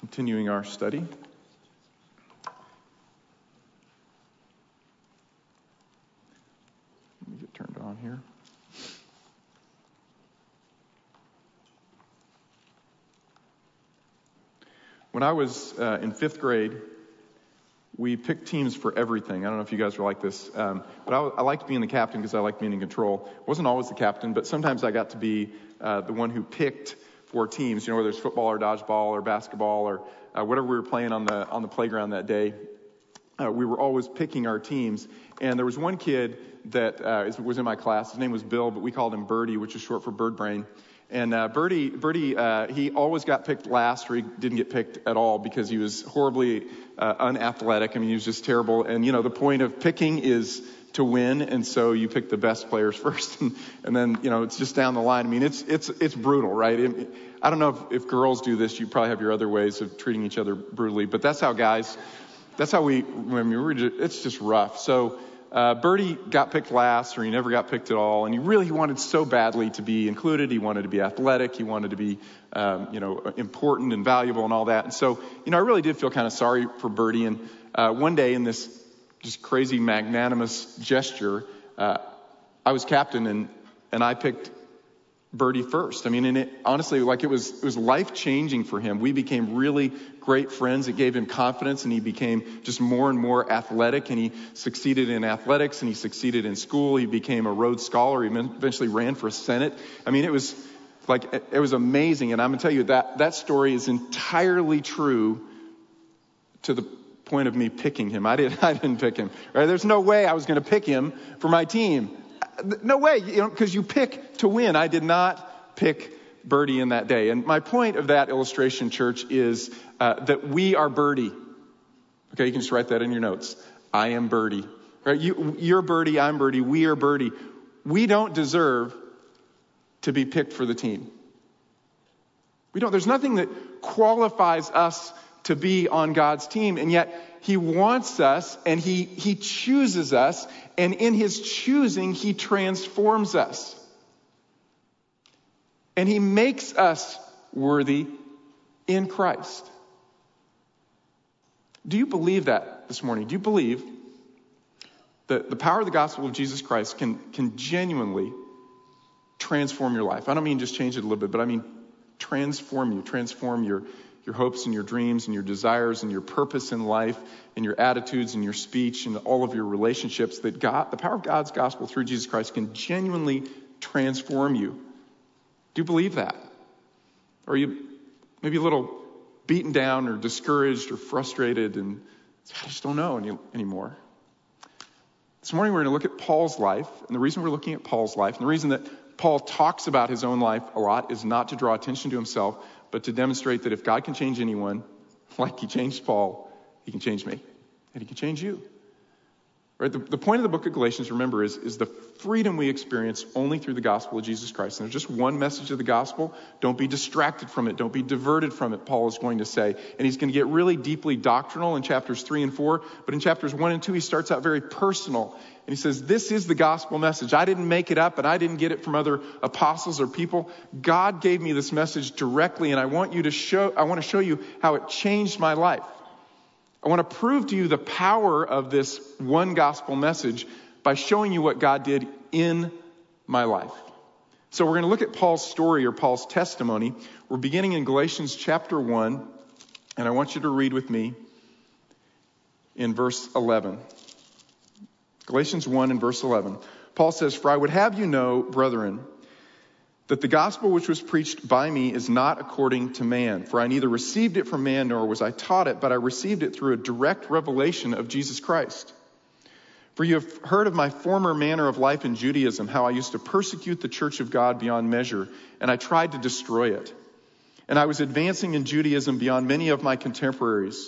continuing our study. Let me get turned on here. When I was in 5th grade, we picked teams for everything. I don't know if you guys were like this, but I liked being the captain because I liked being in control. I wasn't always the captain, but sometimes I got to be the one who picked for teams, whether it's football or dodgeball or basketball or whatever we were playing on the playground that day. We were always picking our teams. And there was one kid that was in my class. His name was Bill, but we called him Birdie, which is short for bird brain. And Birdie, he always got picked last, or he didn't get picked at all because he was horribly unathletic. I mean, he was just terrible. And, the point of picking is to win, and so you pick the best players first, and then, it's just down the line. I mean, it's brutal, right? I don't know if girls do this. You probably have your other ways of treating each other brutally, but that's how it's just rough. So Birdie got picked last, or he never got picked at all, and he wanted so badly to be included. He wanted to be athletic. He wanted to be, important and valuable and all that. And so, I really did feel kind of sorry for Birdie. And one day, in this just crazy magnanimous gesture, I was captain, and I picked Birdie first. I mean, and honestly, it was life-changing for him. We became really great friends. It gave him confidence, and he became just more and more athletic, and he succeeded in athletics, and he succeeded in school. He became a Rhodes Scholar. He eventually ran for Senate. I mean, it was amazing. And I'm going to tell you that story is entirely true to the point of me picking him. I didn't pick him. Right? There's no way I was going to pick him for my team. No way, because you pick to win. I did not pick Birdie in that day. And my point of that illustration, church, is that we are Birdie. Okay, you can just write that in your notes. I am Birdie. Right? You're Birdie, I'm Birdie, we are Birdie. We don't deserve to be picked for the team. We don't. There's nothing that qualifies us to be on God's team, and yet He wants us, and He chooses us, and in His choosing, He transforms us. And He makes us worthy in Christ. Do you believe that this morning? Do you believe that the power of the gospel of Jesus Christ can genuinely transform your life? I don't mean just change it a little bit, but I mean transform you, transform your hopes and your dreams and your desires and your purpose in life and your attitudes and your speech and all of your relationships, that the power of God's gospel through Jesus Christ can genuinely transform you. Do you believe that? Or are you maybe a little beaten down or discouraged or frustrated and I just don't know anymore? This morning we're going to look at Paul's life, and the reason we're looking at Paul's life, and the reason that Paul talks about his own life a lot, is not to draw attention to himself, but to demonstrate that if God can change anyone, like He changed Paul, He can change me, and He can change you. Right? The point of the book of Galatians, remember, is the freedom we experience only through the gospel of Jesus Christ. And there's just one message of the gospel. Don't be distracted from it. Don't be diverted from it, Paul is going to say. And he's going to get really deeply doctrinal in chapters 3 and 4. But in chapters 1 and 2, he starts out very personal. And he says, this is the gospel message. I didn't make it up, and I didn't get it from other apostles or people. God gave me this message directly, and I want to show you how it changed my life. I want to prove to you the power of this one gospel message by showing you what God did in my life. So we're going to look at Paul's story, or Paul's testimony. We're beginning in Galatians chapter 1, and I want you to read with me in verse 11. Galatians 1 and verse 11. Paul says, "For I would have you know, brethren, that the gospel which was preached by me is not according to man. For I neither received it from man, nor was I taught it, but I received it through a direct revelation of Jesus Christ. For you have heard of my former manner of life in Judaism, how I used to persecute the church of God beyond measure, and I tried to destroy it. And I was advancing in Judaism beyond many of my contemporaries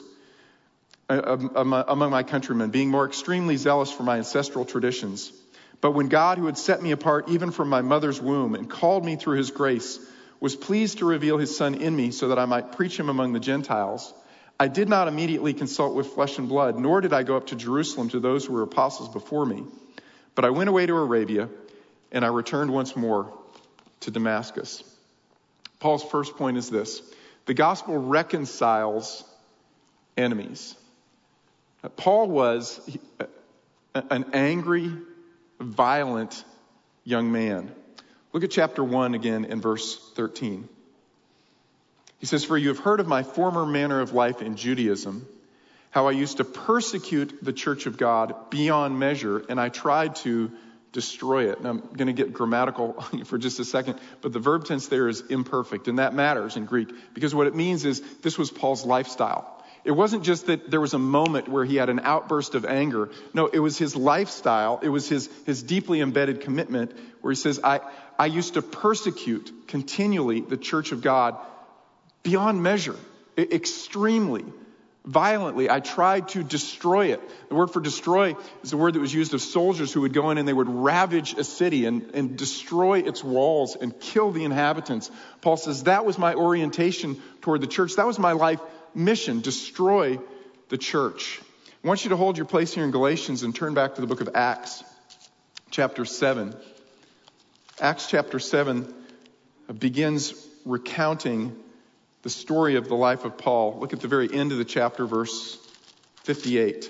among my countrymen, being more extremely zealous for my ancestral traditions. But when God, who had set me apart even from my mother's womb and called me through His grace, was pleased to reveal His Son in me so that I might preach Him among the Gentiles, I did not immediately consult with flesh and blood, nor did I go up to Jerusalem to those who were apostles before me. But I went away to Arabia, and I returned once more to Damascus." Paul's first point is this: The gospel reconciles enemies. Paul was an angry, violent young man. Look at chapter 1 again in verse 13. He says, "For you have heard of my former manner of life in Judaism, how I used to persecute the church of God beyond measure, and I tried to destroy it." And I'm going to get grammatical for just a second, but the verb tense there is imperfect, and that matters in Greek, because what it means is this was Paul's lifestyle. It wasn't just that there was a moment where he had an outburst of anger. No, it was his lifestyle. It was his deeply embedded commitment where he says, I used to persecute continually the church of God beyond measure, extremely, violently. I tried to destroy it. The word for destroy is a word that was used of soldiers who would go in and they would ravage a city and destroy its walls and kill the inhabitants. Paul says that was my orientation toward the church. That was my life mission, destroy the church. I want you to hold your place here in Galatians and turn back to the book of Acts, chapter 7. Acts chapter 7 begins recounting the story of the life of Paul. Look at the very end of the chapter, verse 58.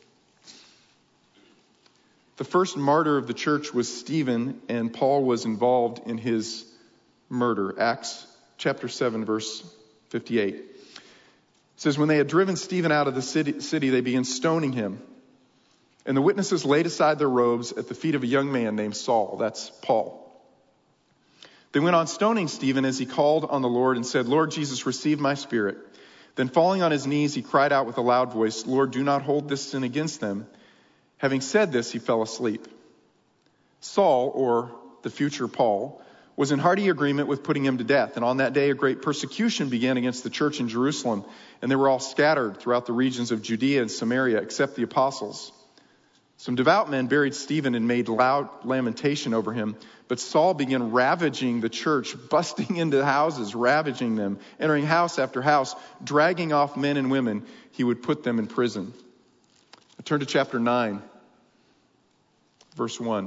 The first martyr of the church was Stephen, and Paul was involved in his murder. Acts chapter 7, verse 58. It says, "When they had driven Stephen out of the city, they began stoning him. And the witnesses laid aside their robes at the feet of a young man named Saul." That's Paul. "They went on stoning Stephen as he called on the Lord and said, 'Lord Jesus, receive my spirit.' Then falling on his knees, he cried out with a loud voice, 'Lord, do not hold this sin against them.' Having said this, he fell asleep. Saul, or the future Paul, was in hearty agreement with putting him to death. And on that day, a great persecution began against the church in Jerusalem, and they were all scattered throughout the regions of Judea and Samaria, except the apostles. Some devout men buried Stephen and made loud lamentation over him. But Saul began ravaging the church, busting into houses, ravaging them, entering house after house, dragging off men and women. He would put them in prison." I turn to chapter 9, verse 1.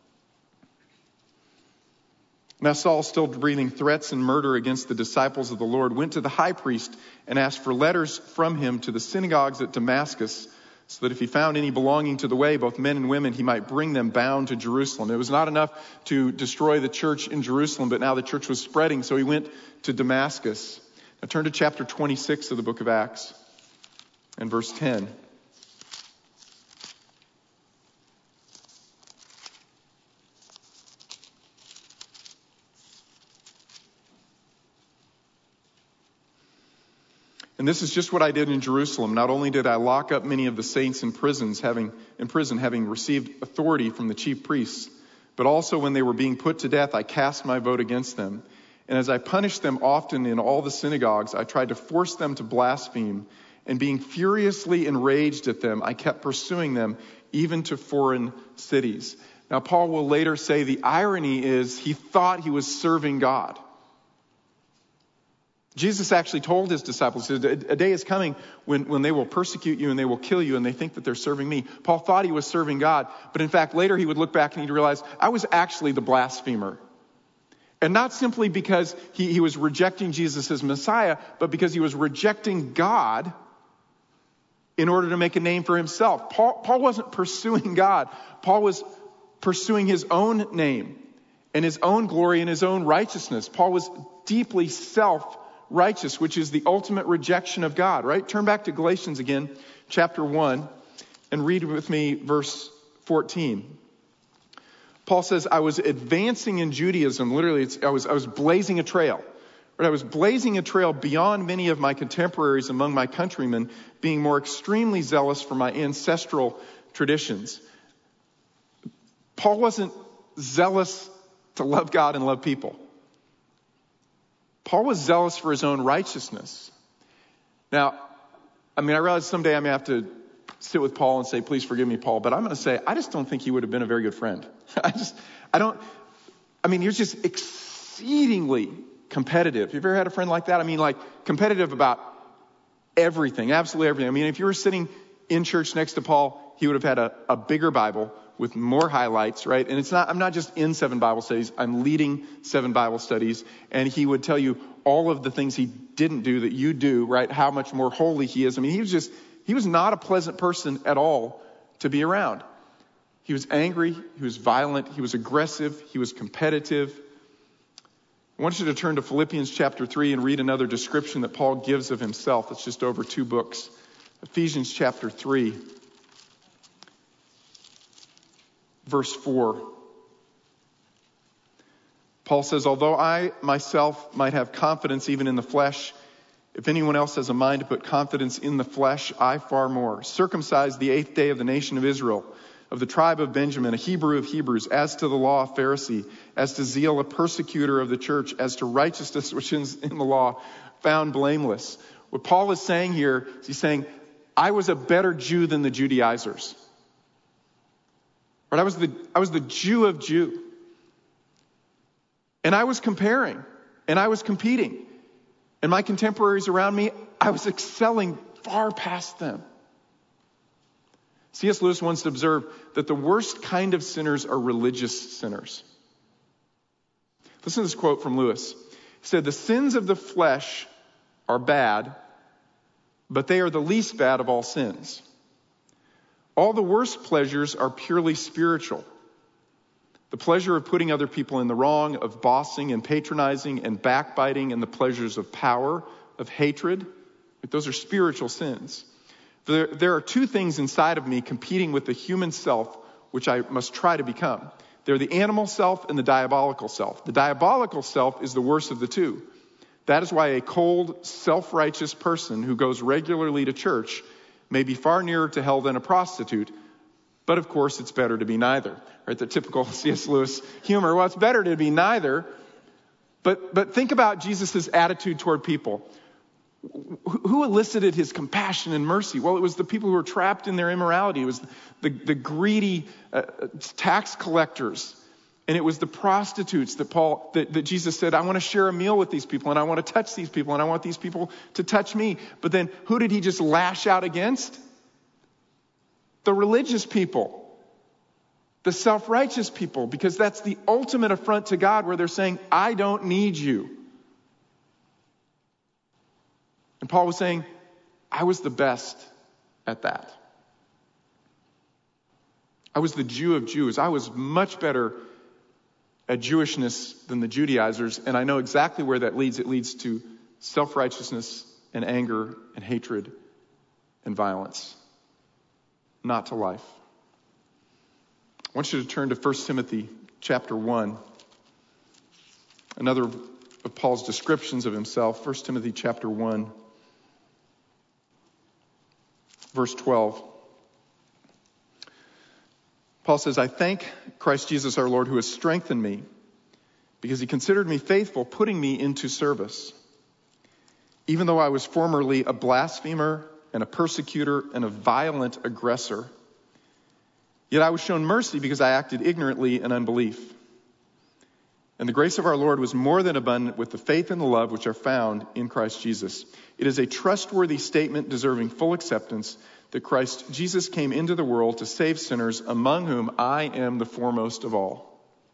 "Now Saul, still breathing threats and murder against the disciples of the Lord, went to the high priest and asked for letters from him to the synagogues at Damascus, so that if he found any belonging to the way, both men and women, he might bring them bound to Jerusalem." It was not enough to destroy the church in Jerusalem, but now the church was spreading, so he went to Damascus. Now turn to chapter 26 of the book of Acts and verse 10. "And this is just what I did in Jerusalem. Not only did I lock up many of the saints in prison, having received authority from the chief priests, but also when they were being put to death, I cast my vote against them. And as I punished them often in all the synagogues, I tried to force them to blaspheme. And being furiously enraged at them, I kept pursuing them even to foreign cities." Now, Paul will later say the irony is he thought he was serving God. Jesus actually told his disciples, a day is coming when they will persecute you and they will kill you and they think that they're serving me. Paul thought he was serving God, but in fact later he would look back and he'd realize, I was actually the blasphemer. And not simply because he was rejecting Jesus as Messiah, but because he was rejecting God in order to make a name for himself. Paul wasn't pursuing God. Paul was pursuing his own name and his own glory and his own righteousness. Paul was deeply self-righteous, which is the ultimate rejection of God, right? Turn back to Galatians again, chapter 1, and read with me verse 14. Paul says, I was advancing in Judaism. Literally, I was blazing a trail. Right? I was blazing a trail beyond many of my contemporaries among my countrymen, being more extremely zealous for my ancestral traditions. Paul wasn't zealous to love God and love people. Paul was zealous for his own righteousness. Now, I realize someday I may have to sit with Paul and say, please forgive me, Paul. But I'm going to say, I just don't think he would have been a very good friend. You're just exceedingly competitive. Have you ever had a friend like that? Competitive about everything, absolutely everything. If you were sitting in church next to Paul, he would have had a bigger Bible with more highlights, right? And I'm not just in 7 Bible studies, I'm leading 7 Bible studies. And he would tell you all of the things he didn't do that you do, right? How much more holy he is. I mean, he was not a pleasant person at all to be around. He was angry, he was violent, he was aggressive, he was competitive. I want you to turn to Philippians chapter 3 and read another description that Paul gives of himself. It's just over 2 books. Ephesians chapter 3, verse 4. Paul says, although I myself might have confidence even in the flesh, if anyone else has a mind to put confidence in the flesh, I far more. Circumcised the 8th day of the nation of Israel, of the tribe of Benjamin, a Hebrew of Hebrews, as to the law, a Pharisee, as to zeal, a persecutor of the church, as to righteousness, which is in the law, found blameless. What Paul is saying here is he's saying, I was a better Jew than the Judaizers. Right? I was the Jew of Jew. And I was comparing, and I was competing. And my contemporaries around me, I was excelling far past them. C.S. Lewis once observed that the worst kind of sinners are religious sinners. Listen to this quote from Lewis. He said, the sins of the flesh are bad, but they are the least bad of all sins. All the worst pleasures are purely spiritual. The pleasure of putting other people in the wrong, of bossing and patronizing and backbiting, and the pleasures of power, of hatred. Those are spiritual sins. There are 2 things inside of me competing with the human self, which I must try to become. They're the animal self and the diabolical self. The diabolical self is the worst of the 2. That is why a cold, self-righteous person who goes regularly to church may be far nearer to hell than a prostitute. But of course, it's better to be neither. Right? The typical C.S. Lewis humor. Well, it's better to be neither. But think about Jesus' attitude toward people. Who elicited his compassion and mercy? Well, it was the people who were trapped in their immorality. It was the greedy tax collectors. And it was the prostitutes that Jesus said, I want to share a meal with these people, and I want to touch these people, and I want these people to touch me. But then who did he just lash out against? The religious people. The self-righteous people, because that's the ultimate affront to God, where they're saying, I don't need you. And Paul was saying, I was the best at that. I was the Jew of Jews. I was much better at Jewishness than the Judaizers, and I know exactly where that leads. It leads to self-righteousness and anger and hatred and violence, not to life. I want you to turn to 1 Timothy chapter 1. Another of Paul's descriptions of himself. 1 Timothy chapter 1, verse 12. Paul says, I thank Christ Jesus our Lord, who has strengthened me, because he considered me faithful, putting me into service. Even though I was formerly a blasphemer and a persecutor and a violent aggressor, yet I was shown mercy because I acted ignorantly in unbelief. And the grace of our Lord was more than abundant with the faith and the love which are found in Christ Jesus. It is a trustworthy statement deserving full acceptance that Christ Jesus came into the world to save sinners, among whom I am the foremost of all.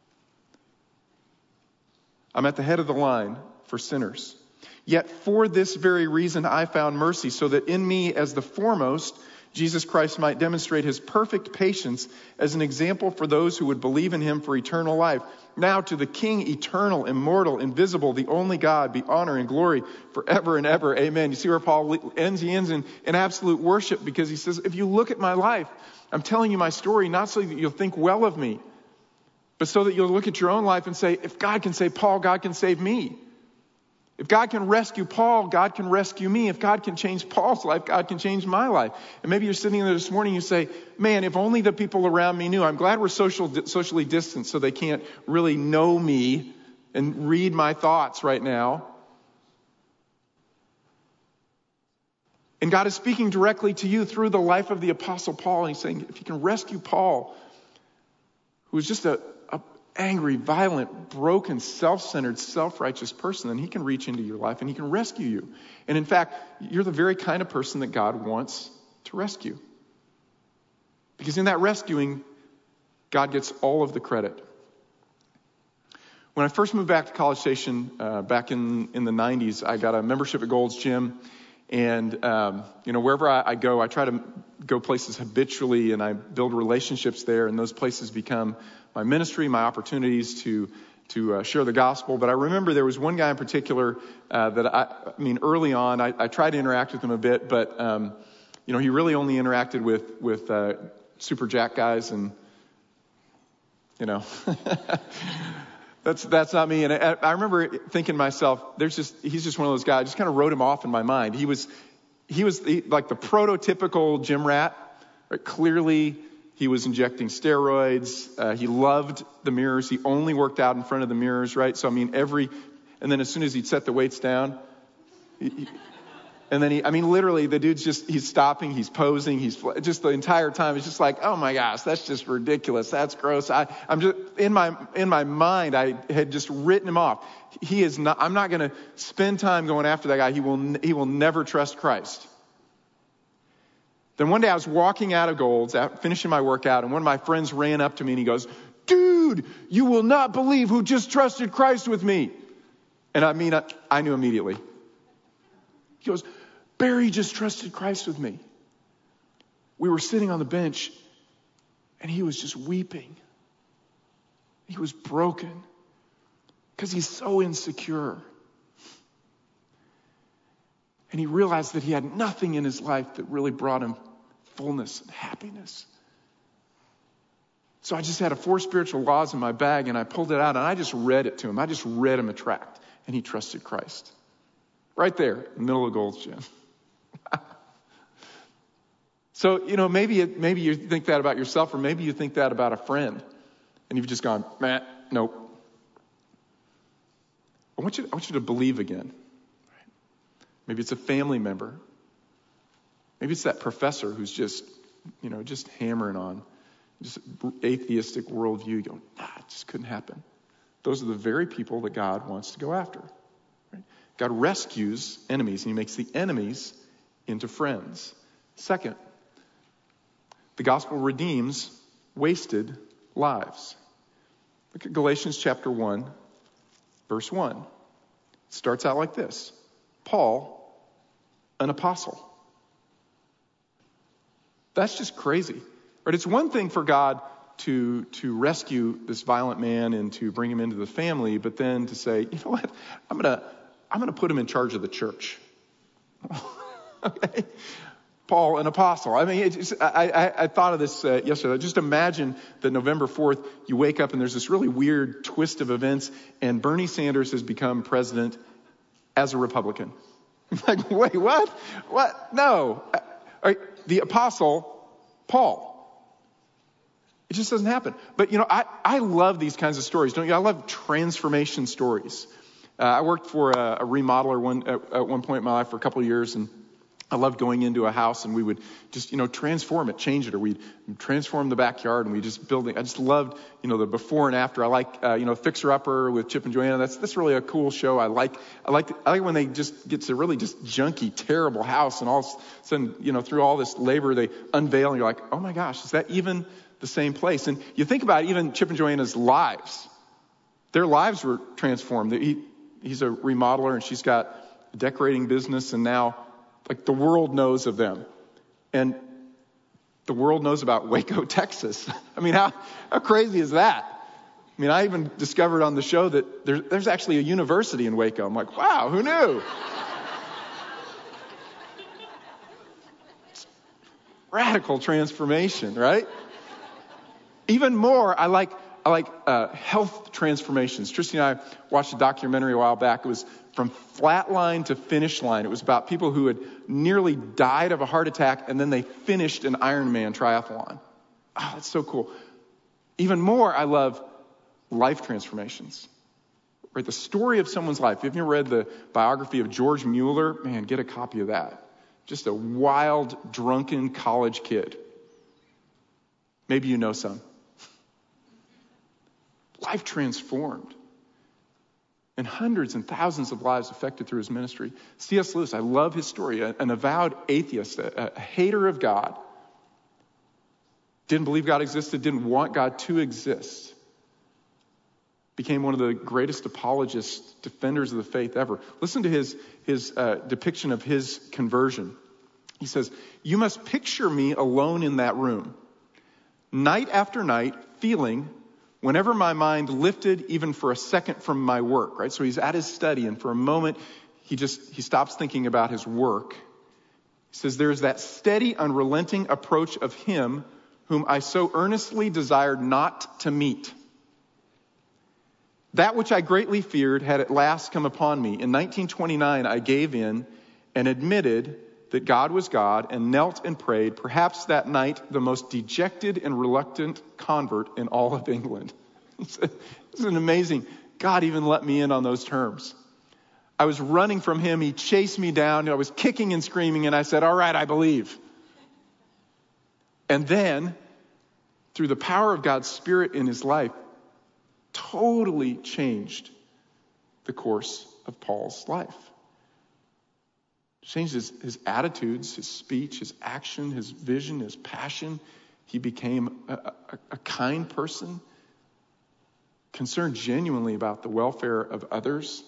I'm at the head of the line for sinners. Yet for this very reason I found mercy, so that in me as the foremost, Jesus Christ might demonstrate his perfect patience as an example for those who would believe in him for eternal life. Now to the King, eternal, immortal, invisible, the only God, be honor and glory forever and ever. Amen. You see where Paul ends? He ends in absolute worship, because he says, if you look at my life, I'm telling you my story, not so that you'll think well of me, but so that you'll look at your own life and say, if God can save Paul, God can save me. If God can rescue Paul, God can rescue me. If God can change Paul's life, God can change my life. And maybe you're sitting there this morning, you say, man, if only the people around me knew. I'm glad we're socially distanced so they can't really know me and read my thoughts right now. And God is speaking directly to you through the life of the Apostle Paul. And he's saying, if you can rescue Paul, who was just a angry, violent, broken, self-centered, self-righteous person, then he can reach into your life and he can rescue you. And in fact, you're the very kind of person that God wants to rescue. Because in that rescuing, God gets all of the credit. When I first moved back to College Station back in the 90s, I got a membership at Gold's Gym. And, wherever I go, I try to go places habitually, and I build relationships there. And those places become my ministry, my opportunities to share the gospel. But I remember there was one guy in particular that early on, I tried to interact with him a bit, but, he really only interacted with Super Jack guys, and, That's not me. And I remember thinking to myself, he's just one of those guys. I just kind of wrote him off in my mind. He was like the prototypical gym rat. Right? Clearly, he was injecting steroids. He loved the mirrors. He only worked out in front of the mirrors, right? So, and then as soon as he'd set the weights down, and then literally the dude's he's stopping, he's posing, he's just the entire time. It's just like, oh my gosh, that's just ridiculous. That's gross. I'm just, in my mind, I had just written him off. I'm not going to spend time going after that guy. He will never trust Christ. Then one day I was walking out of Gold's, finishing my workout, and one of my friends ran up to me and he goes, dude, you will not believe who just trusted Christ with me. And I knew immediately. He goes, Barry just trusted Christ with me. We were sitting on the bench, and he was just weeping. He was broken because he's so insecure. And he realized that he had nothing in his life that really brought him fullness and happiness. So I just had 4 spiritual laws in my bag, and I pulled it out, and I just read it to him. I just read him a tract, and he trusted Christ. Right there, in the middle of Gold's Gym. So, maybe you think that about yourself, or maybe you think that about a friend, and you've just gone, nope. I want you to believe again. Maybe it's a family member. Maybe it's that professor who's just hammering on just atheistic worldview. Going, it just couldn't happen. Those are the very people that God wants to go after. Right? God rescues enemies, and he makes the enemies into friends. Second, the gospel redeems wasted lives. Look at Galatians chapter 1, verse 1. It starts out like this. Paul, an apostle. That's just crazy. Right? It's one thing for God to rescue this violent man and to bring him into the family, but then to say, you know what, I'm gonna put him in charge of the church. Okay? Paul, an apostle. I thought of this yesterday. Just imagine that November 4th, you wake up and there's this really weird twist of events, and Bernie Sanders has become president as a Republican. Like, wait, what? What? No. The apostle, Paul. It just doesn't happen. But, I love these kinds of stories, don't you? I love transformation stories. I worked for a remodeler at one point in my life for a couple of years, and I loved going into a house, and we would just, transform it, change it, or we'd transform the backyard, and we just build it. I just loved, the before and after. I like, Fixer Upper with Chip and Joanna. That's really a cool show. I like when they just get to really just junky, terrible house, and all of a sudden, through all this labor, they unveil, and you're like, oh my gosh, is that even the same place? And you think about even Chip and Joanna's lives. Their lives were transformed. He's a remodeler, and she's got a decorating business, and now, the world knows of them. And the world knows about Waco, Texas. How crazy is that? I even discovered on the show that there's actually a university in Waco. I'm like, wow, who knew? Radical transformation, right? Even more, I like health transformations. Tristy and I watched a documentary a while back. It was From Flatline to Finish Line. It was about people who had nearly died of a heart attack, and then they finished an Ironman triathlon. Oh, that's so cool. Even more, I love life transformations. Right? The story of someone's life. If you've read the biography of George Mueller, man, get a copy of that. Just a wild, drunken college kid. Maybe you know some. Life transformed. And hundreds and thousands of lives affected through his ministry. C.S. Lewis, I love his story. An avowed atheist, a hater of God. Didn't believe God existed, didn't want God to exist. became one of the greatest apologists, defenders of the faith ever. Listen to his depiction of his conversion. He says, "You must picture me alone in that room, night after night, feeling, whenever my mind lifted even for a second from my work," right? So he's at his study, and for a moment, he stops thinking about his work. He says, "There's that steady, unrelenting approach of him whom I so earnestly desired not to meet. That which I greatly feared had at last come upon me. In 1929, I gave in and admitted that God was God and knelt and prayed, perhaps that night the most dejected and reluctant convert in all of England." It's an amazing, God even let me in on those terms. I was running from him. He chased me down. I was kicking and screaming, and I said, "All right, I believe." And then, through the power of God's Spirit in his life, totally changed the course of Paul's life. Changed his attitudes, his speech, his action, his vision, his passion. He became a kind person, concerned genuinely about the welfare of others.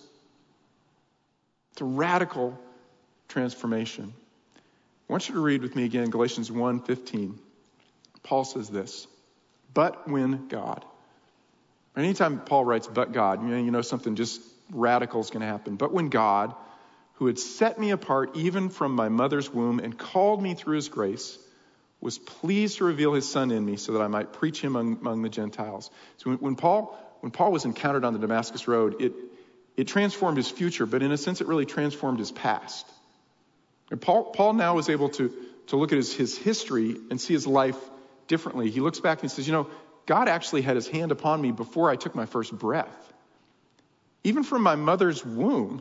It's a radical transformation. I want you to read with me again Galatians 1:15. Paul says this, "But when God." Anytime Paul writes "but God," you know something just radical is going to happen. "But when God, who had set me apart even from my mother's womb and called me through his grace, was pleased to reveal his Son in me so that I might preach him among the Gentiles." So when Paul was encountered on the Damascus Road, it transformed his future, but in a sense it really transformed his past. And Paul now is able to look at his history and see his life differently. He looks back and says, God actually had his hand upon me before I took my first breath. Even from my mother's womb,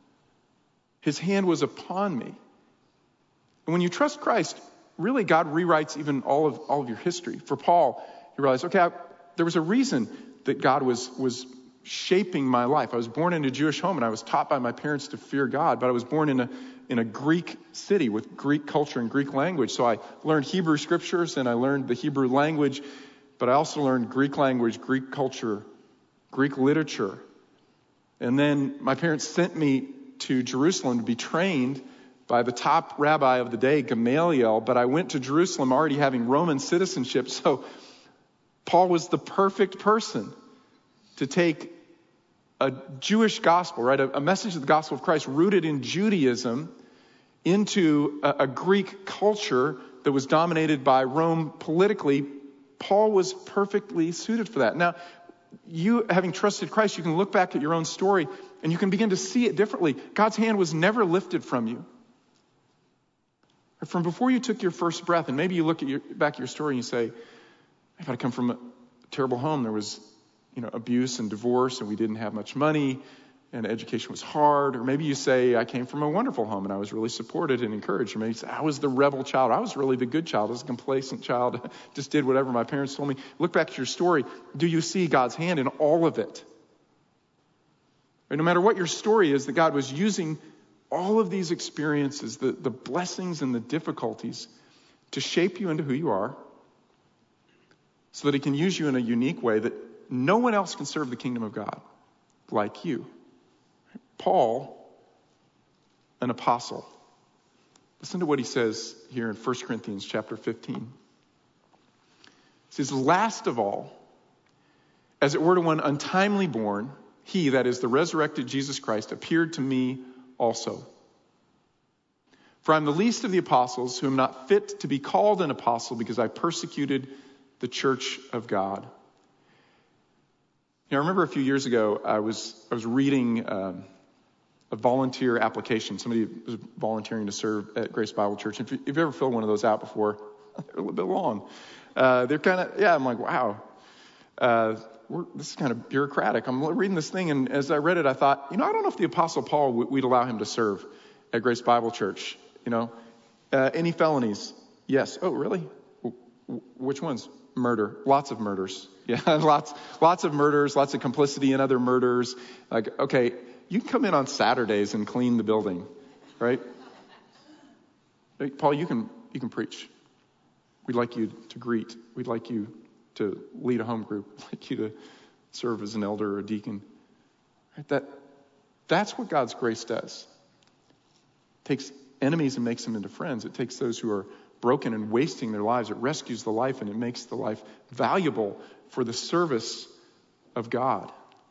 his hand was upon me. And when you trust Christ, really God rewrites even all of your history. For Paul, he realized, there was a reason that God was shaping my life. I was born in a Jewish home, and I was taught by my parents to fear God, but I was born in a Greek city with Greek culture and Greek language. So I learned Hebrew scriptures, and I learned the Hebrew language, but I also learned Greek language, Greek culture, Greek literature. And then my parents sent me to Jerusalem to be trained by the top rabbi of the day, Gamaliel, but I went to Jerusalem already having Roman citizenship, so Paul was the perfect person to take a Jewish gospel, right, a message of the gospel of Christ rooted in Judaism into a Greek culture that was dominated by Rome politically. Paul was perfectly suited for that. Now, you having trusted Christ, you can look back at your own story and you can begin to see it differently. God's hand was never lifted from you. From before you took your first breath, and maybe you look at back at your story and you say, if I come from a terrible home, there was abuse and divorce, and we didn't have much money, and education was hard. Or maybe you say, I came from a wonderful home, and I was really supported and encouraged. Or maybe you say, I was the rebel child. I was really the good child. I was a complacent child. Just did whatever my parents told me. Look back at your story. Do you see God's hand in all of it? And no matter what your story is, that God was using all of these experiences, the blessings and the difficulties, to shape you into who you are, so that he can use you in a unique way that no one else can serve the kingdom of God like you. Paul, an apostle. Listen to what he says here in 1 Corinthians chapter 15. He says, last of all, as it were to one untimely born, he, that is the resurrected Jesus Christ, appeared to me also. For I am the least of the apostles, who am not fit to be called an apostle, because I persecuted the church of God. I remember a few years ago, I was reading a volunteer application. Somebody was volunteering to serve at Grace Bible Church. If you've ever filled one of those out before, they're a little bit long. They're kind of, I'm like, wow. This is kind of bureaucratic. I'm reading this thing, and as I read it, I thought, I don't know if the Apostle Paul, we'd allow him to serve at Grace Bible Church. Any felonies? Yes. Oh, really? Which ones? Murder. Lots of murders. Yeah, lots of murders, lots of complicity in other murders. Like, okay, you can come in on Saturdays and clean the building, right? Paul, you can preach. We'd like you to greet. We'd like you to lead a home group. We'd like you serve as an elder or a deacon. Right? That's what God's grace does. It takes enemies and makes them into friends. It takes those who are broken and wasting their lives. It rescues the life and it makes the life valuable for the service of God.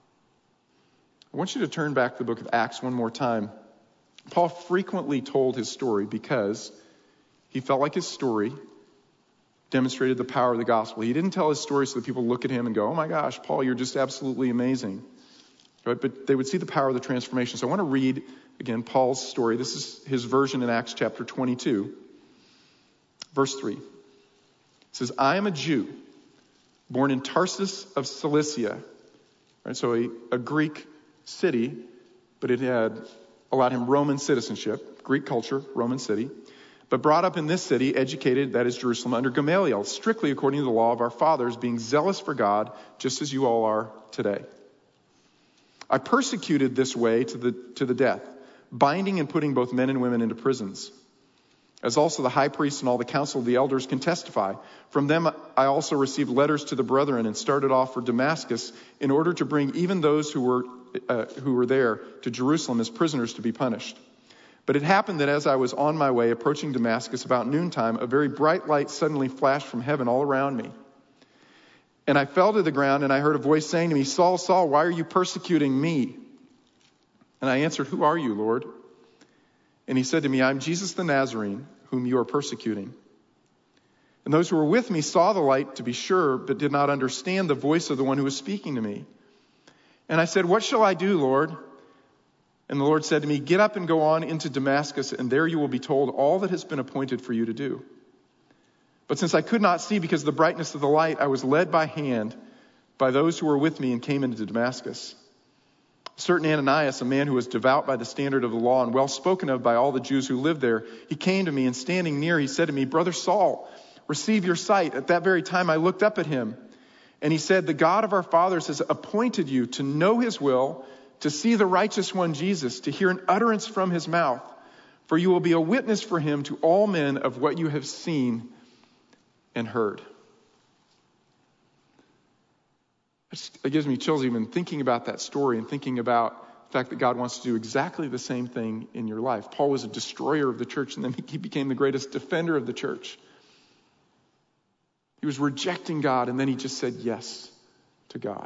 I want you to turn back to the book of Acts one more time. Paul frequently told his story because he felt like his story demonstrated the power of the gospel. He didn't tell his story so that people look at him and go, oh my gosh, Paul, you're just absolutely amazing. Right? But they would see the power of the transformation. So I want to read, again, Paul's story. This is his version in Acts chapter 22, verse 3. It says, I am a Jew, born in Tarsus of Cilicia. Right? So a Greek city, but it had allowed him Roman citizenship, Greek culture, Roman city, but brought up in this city, educated, that is Jerusalem, under Gamaliel, strictly according to the law of our fathers, being zealous for God, just as you all are today. I persecuted this way to the death, binding and putting both men and women into prisons, as also the high priest and all the council of the elders can testify. From them I also received letters to the brethren and started off for Damascus in order to bring even those who were there to Jerusalem as prisoners to be punished. But it happened that as I was on my way approaching Damascus about noontime, a very bright light suddenly flashed from heaven all around me. And I fell to the ground and I heard a voice saying to me, Saul, Saul, why are you persecuting me? And I answered, who are you, Lord? And he said to me, I'm Jesus the Nazarene, whom you are persecuting. And those who were with me saw the light, to be sure, but did not understand the voice of the one who was speaking to me. And I said, what shall I do, Lord? And the Lord said to me, get up and go on into Damascus, and there you will be told all that has been appointed for you to do. But since I could not see because of the brightness of the light, I was led by hand by those who were with me and came into Damascus. A certain Ananias, a man who was devout by the standard of the law and well spoken of by all the Jews who lived there, he came to me, and standing near, he said to me, Brother Saul, receive your sight. At that very time I looked up at him, and he said, the God of our fathers has appointed you to know his will, to see the righteous one, Jesus, to hear an utterance from his mouth. For you will be a witness for him to all men of what you have seen and heard. It gives me chills even thinking about that story and thinking about the fact that God wants to do exactly the same thing in your life. Paul was a destroyer of the church, and then he became the greatest defender of the church. He was rejecting God, and then he just said yes to God.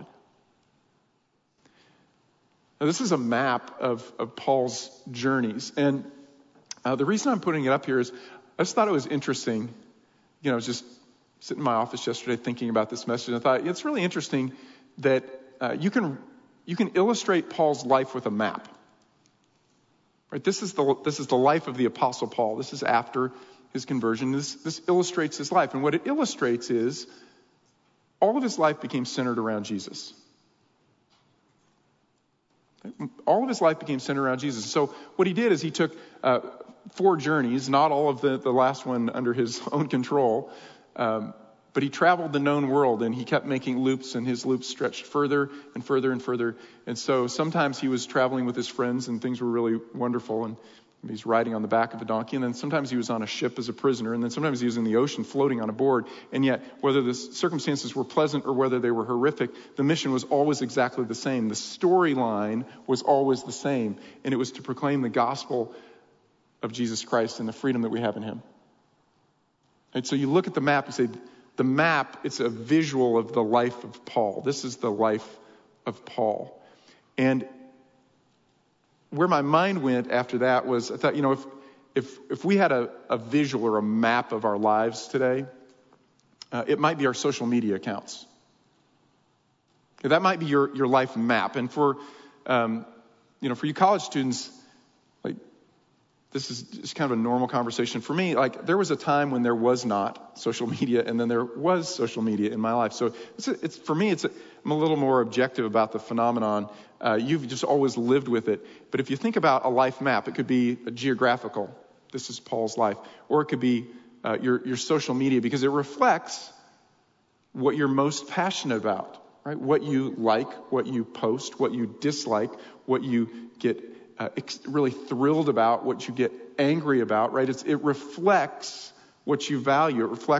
Now, this is a map of Paul's journeys. And the reason I'm putting it up here is I just thought it was interesting. I was just sitting in my office yesterday thinking about this message, and I thought it's really interesting that you can illustrate Paul's life with a map. Right? This is the life of the Apostle Paul. This is after his conversion. This illustrates his life. And what it illustrates is all of his life became centered around Jesus. All of his life became centered around Jesus. So what he did is he took 4 journeys, not all of the last one under his own control, but he traveled the known world, and he kept making loops, and his loops stretched further and further and further. And so sometimes he was traveling with his friends, and things were really wonderful, and he's riding on the back of a donkey. And then sometimes he was on a ship as a prisoner, and then sometimes he was in the ocean floating on a board. And yet, whether the circumstances were pleasant or whether they were horrific, the mission was always exactly the same. The storyline was always the same, and it was to proclaim the gospel of Jesus Christ and the freedom that we have in him. And so you look at the map, you say, the map, it's a visual of the life of Paul. This is the life of Paul. And where my mind went after that was, I thought, if we had a visual or a map of our lives today, it might be our social media accounts. That might be your life map. And for you college students, this is just kind of a normal conversation. For me, there was a time when there was not social media, and then there was social media in my life. So I'm a little more objective about the phenomenon. You've just always lived with it. But if you think about a life map, it could be a geographical. This is Paul's life. Or it could be your social media, because it reflects what you're most passionate about, right? What you like, what you post, what you dislike, what you get really thrilled about, what you get angry about, right? It reflects what you value. It reflects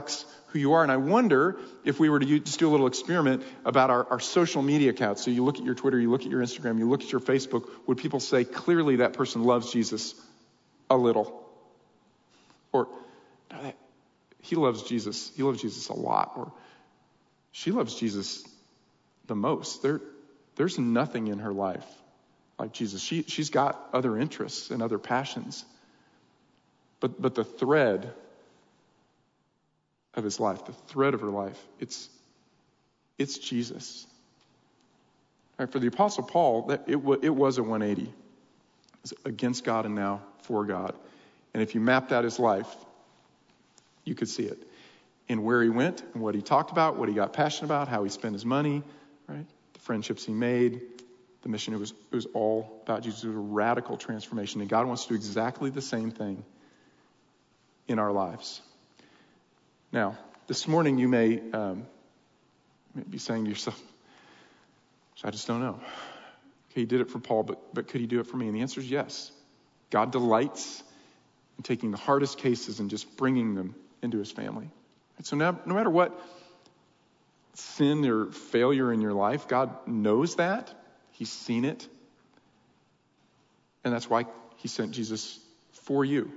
who you are. And I wonder if we were to just do a little experiment about our social media accounts. So you look at your Twitter, you look at your Instagram, you look at your Facebook. Would people say clearly that person loves Jesus a little? Or no, he loves Jesus. He loves Jesus a lot. Or she loves Jesus the most. There's nothing in her life like Jesus. She's got other interests and other passions. But the thread of his life, the thread of her life, it's Jesus. Right, for the Apostle Paul, it was a 180. It was against God and now for God. And if you mapped out his life, you could see it in where he went and what he talked about, what he got passionate about, how he spent his money, right? The friendships he made, the mission. It was all about Jesus. It was a radical transformation. And God wants to do exactly the same thing in our lives. Now, this morning you may be saying to yourself, I just don't know. Okay, he did it for Paul, but could he do it for me? And the answer is yes. God delights in taking the hardest cases and just bringing them into his family. And so now, no matter what sin or failure in your life, God knows that. He's seen it. And that's why he sent Jesus for you.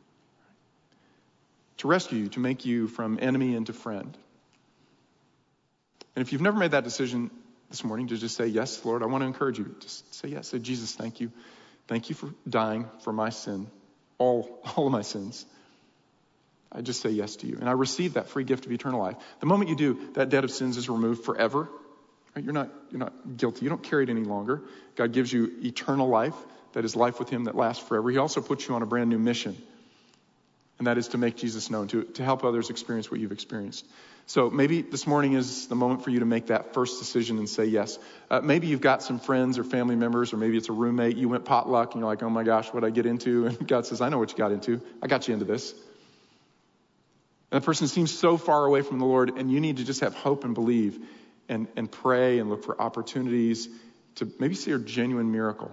To rescue you, to make you from enemy into friend. And if you've never made that decision this morning, to just say, yes, Lord, I want to encourage you. Just say yes. Say, Jesus, thank you. Thank you for dying for my sin, all of my sins. I just say yes to you. And I receive that free gift of eternal life. The moment you do, that debt of sins is removed forever. Right? You're not guilty. You don't carry it any longer. God gives you eternal life. That is life with him that lasts forever. He also puts you on a brand new mission. And that is to make Jesus known, to help others experience what you've experienced. So maybe this morning is the moment for you to make that first decision and say yes. Maybe you've got some friends or family members, or maybe it's a roommate. You went potluck and you're like, oh my gosh, what'd I get into? And God says, I know what you got into. I got you into this. And that person seems so far away from the Lord, and you need to just have hope and believe and pray and look for opportunities to maybe see a genuine miracle.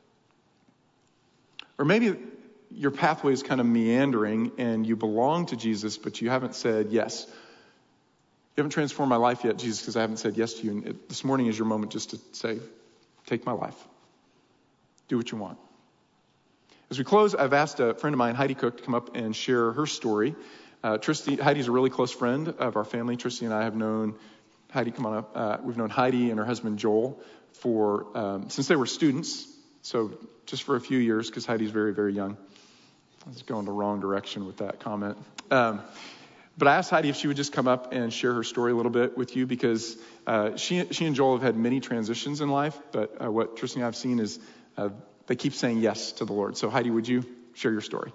Or maybe your pathway is kind of meandering and you belong to Jesus, but you haven't said yes. You haven't transformed my life yet, Jesus, because I haven't said yes to you. And this morning is your moment just to say, take my life. Do what you want. As we close, I've asked a friend of mine, Heidi Cook, to come up and share her story. Heidi's a really close friend of our family. Tristy and I have known Heidi, come on up. We've known Heidi and her husband Joel since they were students. So just for a few years, because Heidi's very, very young. I was going the wrong direction with that comment. But I asked Heidi if she would just come up and share her story a little bit with you, because she and Joel have had many transitions in life. But what Tristan and I have seen is they keep saying yes to the Lord. So Heidi, would you share your story?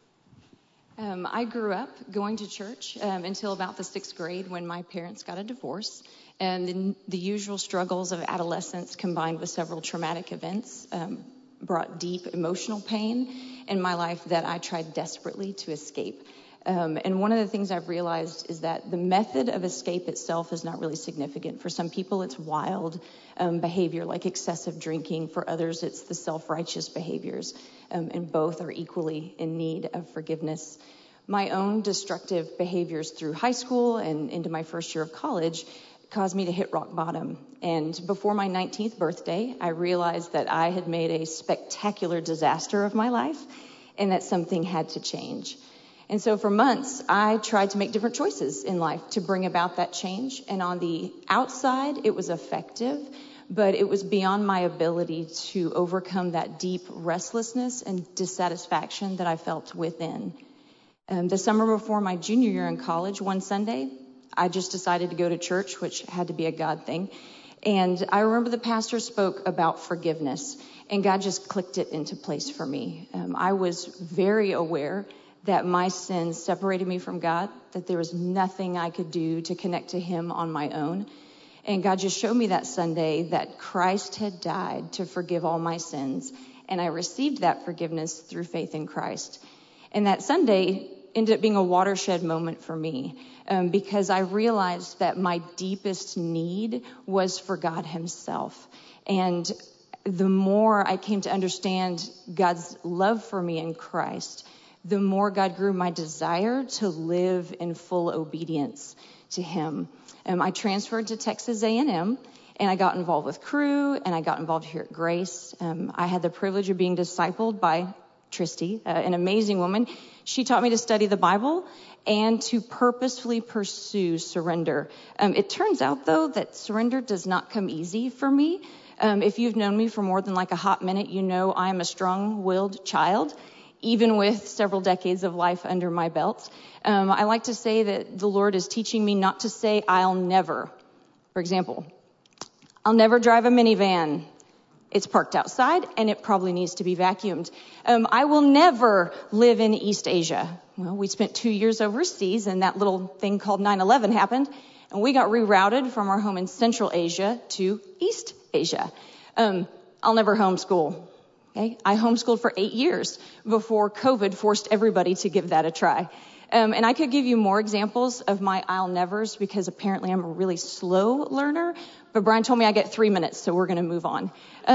I grew up going to church until about the 6th grade when my parents got a divorce. And the usual struggles of adolescence combined with several traumatic events brought deep emotional pain in my life that I tried desperately to escape. And one of the things I've realized is that the method of escape itself is not really significant. For some people, it's wild behavior like excessive drinking. For others, it's the self-righteous behaviors. And both are equally in need of forgiveness. My own destructive behaviors through high school and into my first year of college caused me to hit rock bottom. And before my 19th birthday, I realized that I had made a spectacular disaster of my life and that something had to change. And so for months, I tried to make different choices in life to bring about that change. And on the outside, it was effective, but it was beyond my ability to overcome that deep restlessness and dissatisfaction that I felt within. The summer before my junior year in college, one Sunday, I just decided to go to church, which had to be a God thing. And I remember the pastor spoke about forgiveness, and God just clicked it into place for me. I was very aware that my sins separated me from God, that there was nothing I could do to connect to him on my own. And God just showed me that Sunday that Christ had died to forgive all my sins. And I received that forgiveness through faith in Christ. And that Sunday ended up being a watershed moment for me, because I realized that my deepest need was for God himself. And the more I came to understand God's love for me in Christ, the more God grew my desire to live in full obedience to him. I transferred to Texas A&M, and I got involved with Cru, and I got involved here at Grace. I had the privilege of being discipled by Tristy, an amazing woman. She taught me to study the Bible and to purposefully pursue surrender. It turns out, though, that surrender does not come easy for me. If you've known me for more than like a hot minute, you know I am a strong-willed child, even with several decades of life under my belt. I like to say that the Lord is teaching me not to say, I'll never. For example, I'll never drive a minivan. It's parked outside, and it probably needs to be vacuumed. I will never live in East Asia. Well, we spent 2 years overseas, and that little thing called 9/11 happened, and we got rerouted from our home in Central Asia to East Asia. I'll never homeschool. Okay? I homeschooled for 8 years before COVID forced everybody to give that a try. And I could give you more examples of my I'll nevers because apparently I'm a really slow learner. But Brian told me I get 3 minutes, so we're going to move on.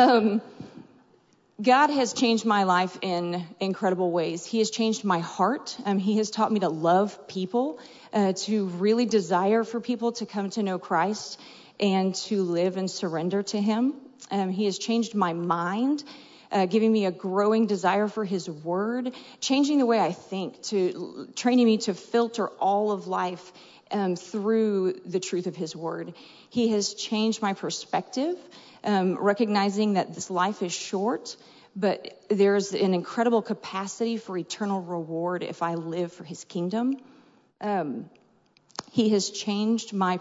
God has changed my life in incredible ways. He has changed my heart. He has taught me to love people, to really desire for people to come to know Christ and to live and surrender to him. He has changed my mind, giving me a growing desire for his word, changing the way I think, training me to filter all of life through the truth of his word. He has changed my perspective, recognizing that this life is short, but there's an incredible capacity for eternal reward if I live for his kingdom. He has changed my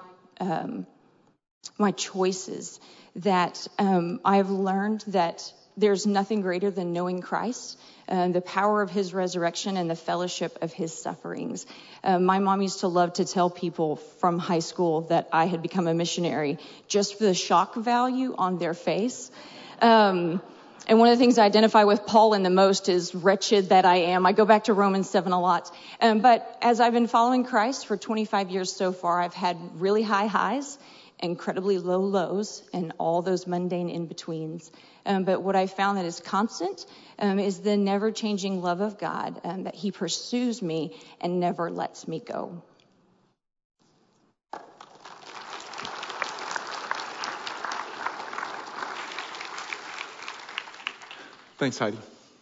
choices, that I've learned that there's nothing greater than knowing Christ, the power of his resurrection and the fellowship of his sufferings. My mom used to love to tell people from high school that I had become a missionary just for the shock value on their face. And one of the things I identify with Paul in the most is wretched that I am. I go back to Romans 7 a lot. But as I've been following Christ for 25 years so far, I've had really high highs, incredibly low lows, and all those mundane in-betweens. But what I found that is constant is the never-changing love of God, that he pursues me and never lets me go. Thanks, Heidi.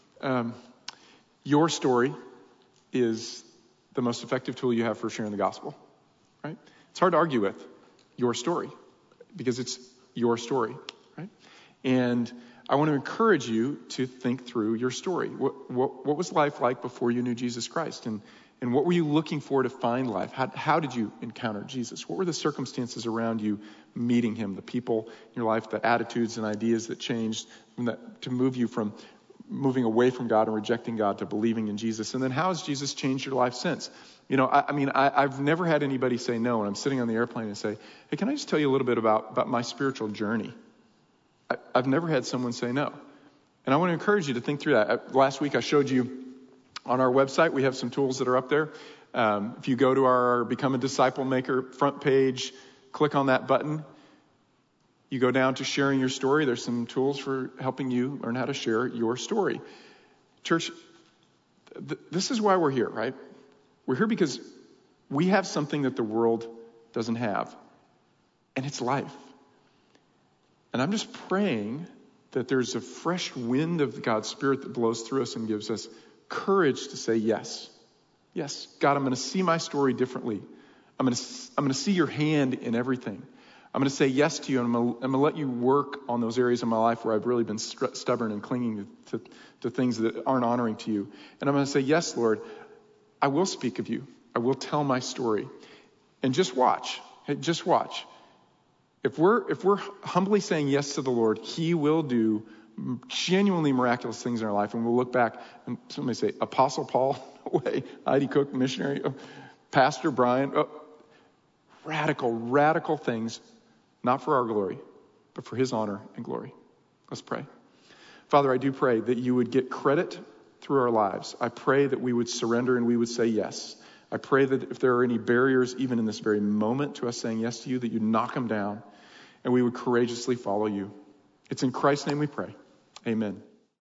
Your story is the most effective tool you have for sharing the gospel, right? It's hard to argue with your story because it's your story, right? And I want to encourage you to think through your story. What was life like before you knew Jesus Christ? And what were you looking for to find life? How did you encounter Jesus? What were the circumstances around you meeting him, the people in your life, the attitudes and ideas that changed to move you from moving away from God and rejecting God to believing in Jesus? And then how has Jesus changed your life since? You know, I've never had anybody say no when I'm sitting on the airplane and say, hey, can I just tell you a little bit about my spiritual journey? I've never had someone say no. And I want to encourage you to think through that. Last week I showed you on our website, we have some tools that are up there. If you go to our Become a Disciple Maker front page, click on that button. You go down to sharing your story. There's some tools for helping you learn how to share your story. Church, this is why we're here, right? We're here because we have something that the world doesn't have, and it's life. And I'm just praying that there's a fresh wind of God's Spirit that blows through us and gives us courage to say yes. Yes, God, I'm going to see my story differently. I'm going to see your hand in everything. I'm going to say yes to you, and I'm going to let you work on those areas of my life where I've really been stubborn and clinging to things that aren't honoring to you. And I'm going to say, yes, Lord, I will speak of you. I will tell my story. And just watch. Hey, just watch. If we're humbly saying yes to the Lord, he will do genuinely miraculous things in our life. And we'll look back and somebody say, Apostle Paul, no way, Heidi Cook, missionary, Pastor Brian, radical things, not for our glory, but for his honor and glory. Let's pray. Father, I do pray that you would get credit through our lives. I pray that we would surrender and we would say yes. I pray that if there are any barriers, even in this very moment, to us saying yes to you, that you knock them down and we would courageously follow you. It's in Christ's name we pray. Amen.